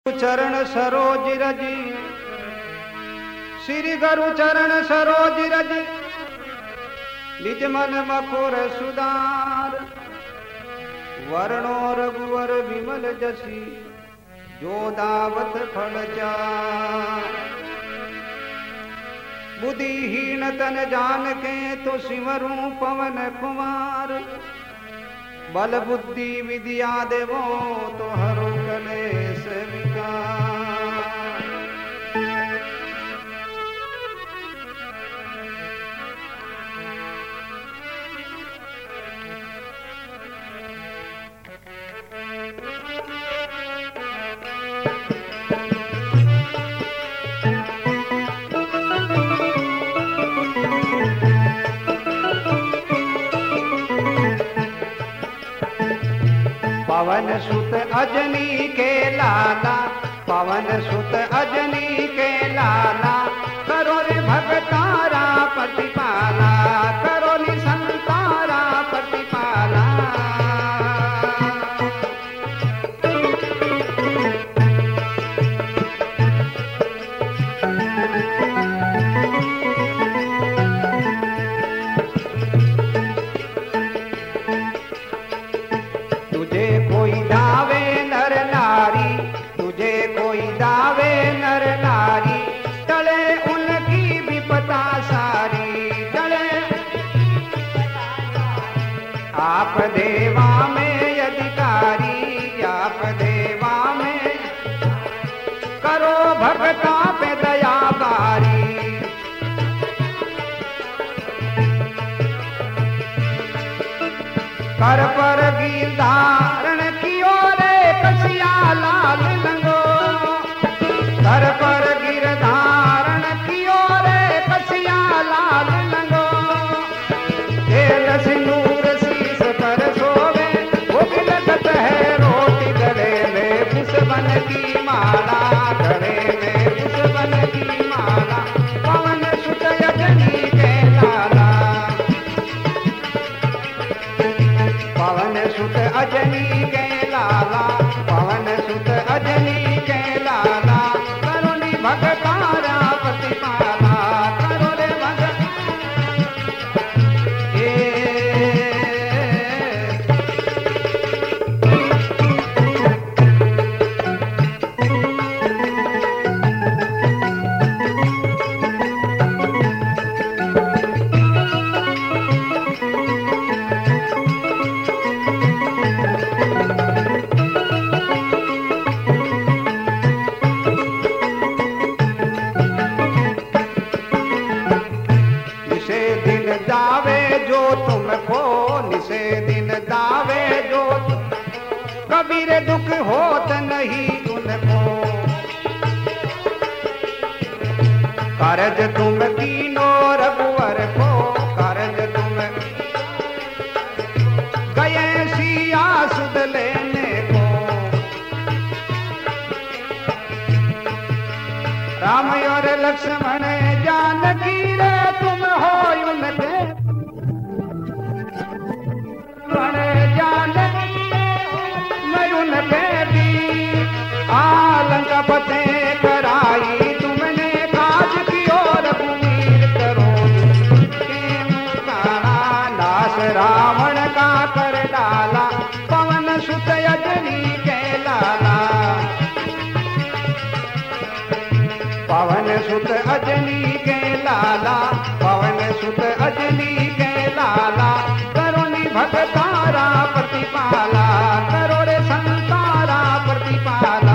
चरण सरोज रजी, श्री गुरु चरण सरोज रजी, निज मन मखोर सुदार, वर्णो रघुवर विमल जसी, जो दावत फल चार। बुद्धिहीन तन जान के तो सिमरूं पवन कुमार, बल बुद्धि विद्या देवो तो हरो कलेश विकार। पवन सुत अजनी के लाला, पवन सुत अजनी के लाला, करो रे भगतारा प्रतिपाला, करो रे संतारा प्रतिपाला। तुझे कोई दावे नर नारी, तुझे कोई दावे नर नारी, टले उनकी विपदा सारी, टले आप देवा में अधिकारी, आप देवा में करो भगता पे दया बारी। कर पर गिरधारण कियो रे कसिया लाल लंगो, कर पर गिरधारण कियो रे कसिया लाल लंगो। तेल सिंदूर शीस पर सोवे, वो बिलखत है रोटी गले में पुष्पन की माला, गले में पुष्पन की माला। पवन सुत अजनी के लाला, पवन सुत अजनी के लाला, पवन सुत अजनी के लाला, करो नी भगतारा प्रतिपाला, करो रे भगत दावे जो तुमको, निसे दिन दावे जो कबीर दुख होत नहीं उनको। करज तुम कीनो रघुवर को, करज तुम गए सिया सुध लेने को। राम और लक्ष्मण जानकी रे तुम हो उनके, लंका फतेह कराई तुमने, काज की ओर रघुवीर करो के मुकारा। नाश रावण का कर डाला, पवन सुत अजनी के लाला, पवन सुत अजनी के लाला, पवन सुत अजनी के लाला, करो नी भगतारा प्रतिपाला, करो रे संतारा प्रतिपाला।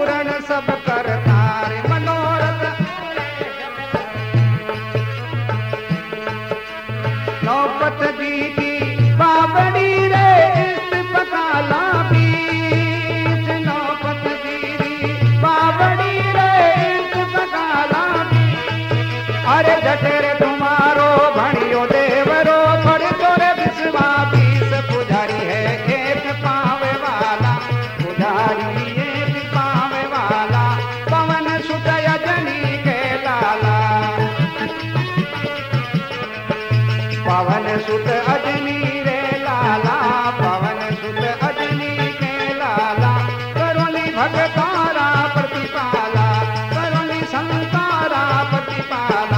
पूर्ण सब करता रे मनोरथ। नौपत जी की बावड़ी रे इस पकाला बीच, नौपत जी की बावड़ी रे इस पकाला बीच। अरे जठेरे तुम्हारो भणियो देवरो थोड़े थोड़े विश्वा बीस पुजारी है एक पावे वाला, पुजारी एक पावे वाला, पवन सुत अजनी के लाला, पवन सुत अजनी रे लाला, पवन सुत अजनी के लाला, करुणी भगतारा प्रतिपाला, करुणी संतारा प्रतिपाला।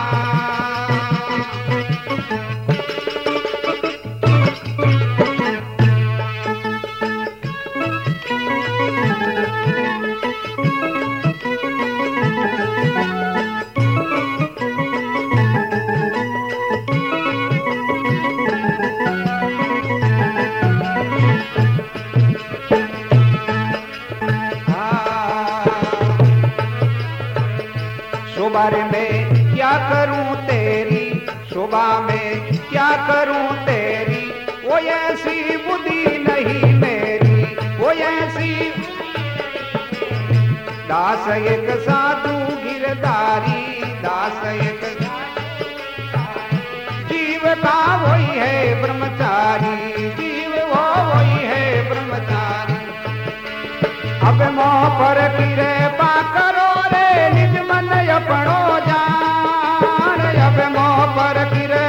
सुबह में क्या करूं तेरी, सुबह में क्या करूं तेरी, वो ऐसी बुद्धि नहीं मेरी, वो ऐसी। दास एक साधु गिरधारी, दास एक जीव का वही है ब्रह्मचारी, जीव वो वही है ब्रह्मचारी। अब मोह पर गिरे पा करो रे निज मन अपनो जान, अब मोह पर गिरे।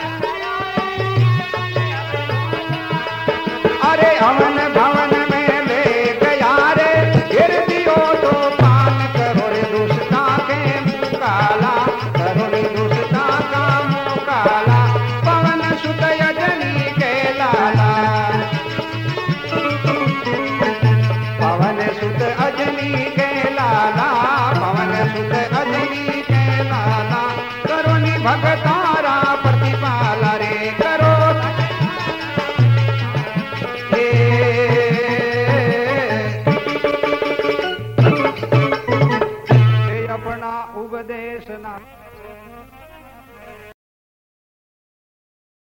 अरे हवन भवन में ले गया रे गिर दियो तो पान, करो रे दुष्टा के मुँह काला, करो रे दुष्टा का मुँह काला, पवन सुत अजनी के लाला, पवन सुत अजनी के लाला, पवन सुत अजनी के लाला, करुणी भगतारा प्रतिपाला रे करो। अपना उपदेश ना